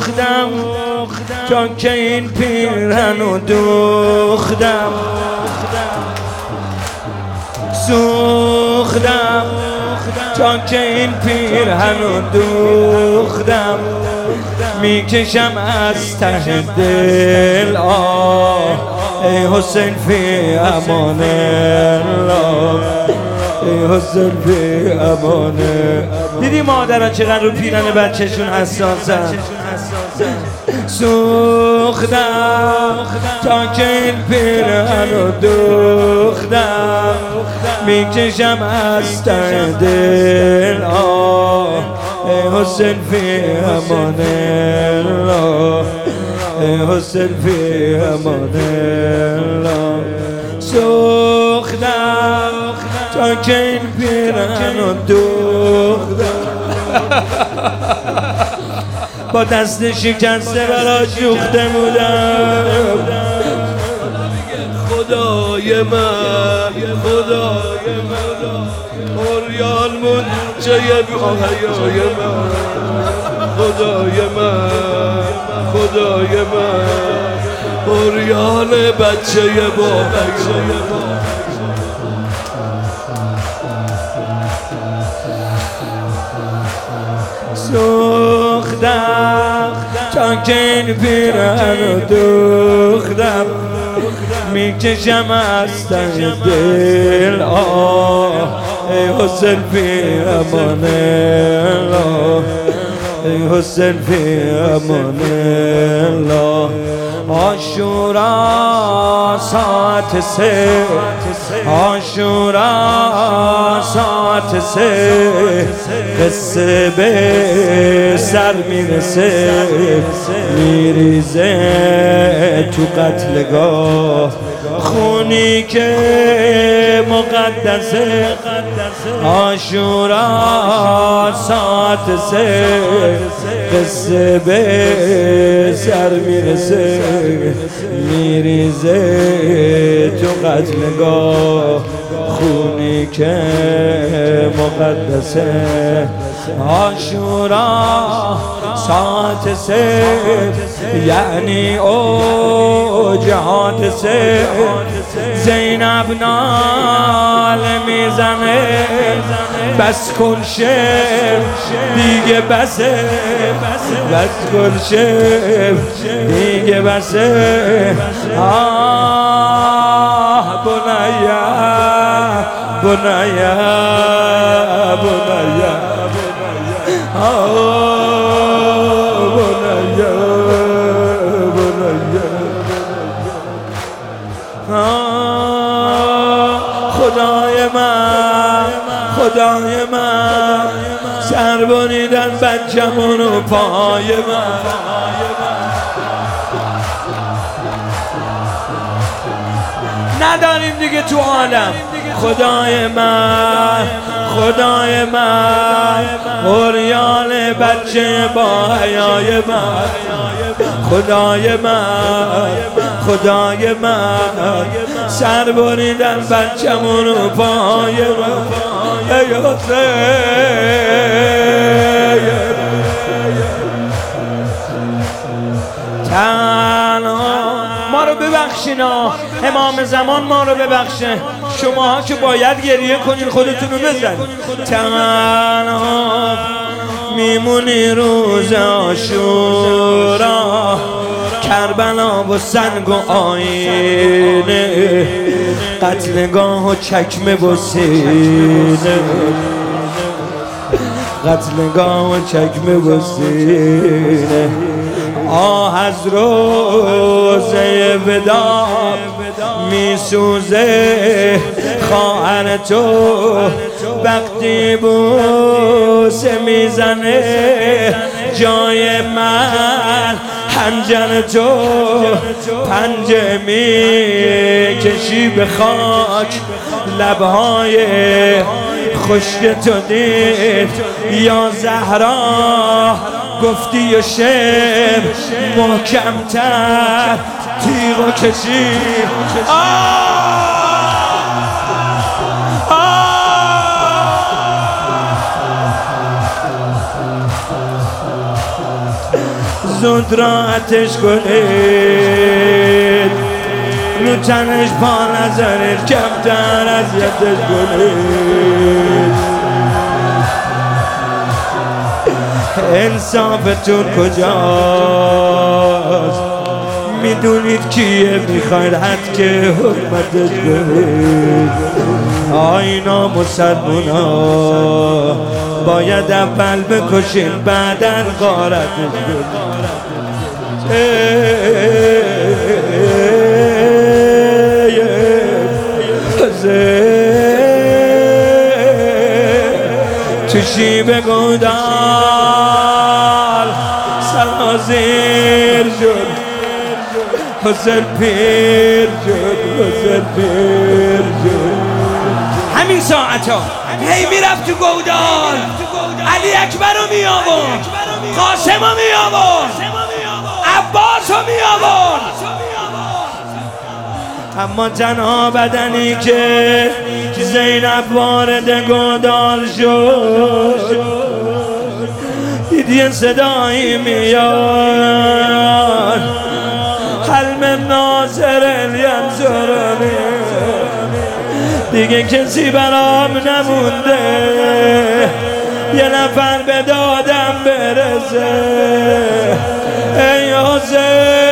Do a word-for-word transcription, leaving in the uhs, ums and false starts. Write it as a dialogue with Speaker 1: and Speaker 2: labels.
Speaker 1: سوختم تا که این پیرهنو دوختم، سوختم تا که این پیرهنو دوختم، میکشم از ته دل آه ای حسین فی امان الله، ای حسین فی امان. دیدی مادرها چقدر رو پیرن بچهشون حساسن؟ سوختم تا که این پیرهنو دوختم، میکشم از ته دل آه ای حسین فی امان الله، ای حسین فی امان الله. سوختم تا که این پیرهنو دوختم، با دست شکسته برا جوخته بودم. خدای من خدای من اوریان منجه بی‌حیای من، خدای من خدای من اوریان بچه با بچه با. سوختم تا که این پیرهنو دوختم، میکشم از ته دل آه ای حسین فی امان الله، ای حسین فی امان الله. عاشورا ساعت سه، عاشورا ساعت سه، قصه به سر میرسه، میریزه تو قتلگاه خونی که مقدسه. عاشورا ساعت سه، قصه به سر میرسه، میریزه تو قتلگاه خونی که مقدسه. عاشورا ساعت سه یعنی او جهاد سه، زینب نال میزنه بس کن شب دیگه بسه، بس کن شب دیگه بسه. آه بنیا بنیا بنیا آه بنیا بنیا آه خدای من خدای من سر بریدن بچه‌مون و پای من. نداریم دیگه تو عالم. خدای من خدای من اوریان بچه با حیای من، خدای من خدای من سر بریدن بچه‌مون و پای من. ای حسین تنها ما رو ببخشینا، امام زمان ما رو ببخشه. شماها که باید گریه کنین خودتون رو بزنید. تنها میمونی روز عاشورا، کربلا و سنگ و آینه، قتلگاه و چکمه و سینه، قتلگاه و چکمه و سینه. آه از روزه ودا میسوزه خواهر تو، وقتی بوسه میزنه جای من حنجر تو، پنجه میکشی به خاک لبهای خشک تو دید یا زهرا، گفتی و شعر محکمتر تیغ و کشی. زود را آتش کنید، رو تنش پا نذارید، کمتر اذیتش کنید. انصافتون کجاست؟ میدونید کیه میخواید حد که حرمتش کنید. آینا مسلمونا باید اول بکشین بعدن غارتش کنید. تو شیب گودال سرازیر شد، حسین پیر شد، حسین پیر شد. همین ساعت ها هی میرفت تو گودال، علی اکبر رو می آورد، قاسم رو می آورد، عباس رو می آورد. اما تنها بدنی که زینب وارد گودال شد، دید یه صدایی میاد، حلم ناصر الینصرانی، دیگه کسی برام نمونده، یه نفر به دادم برسه. ای حسین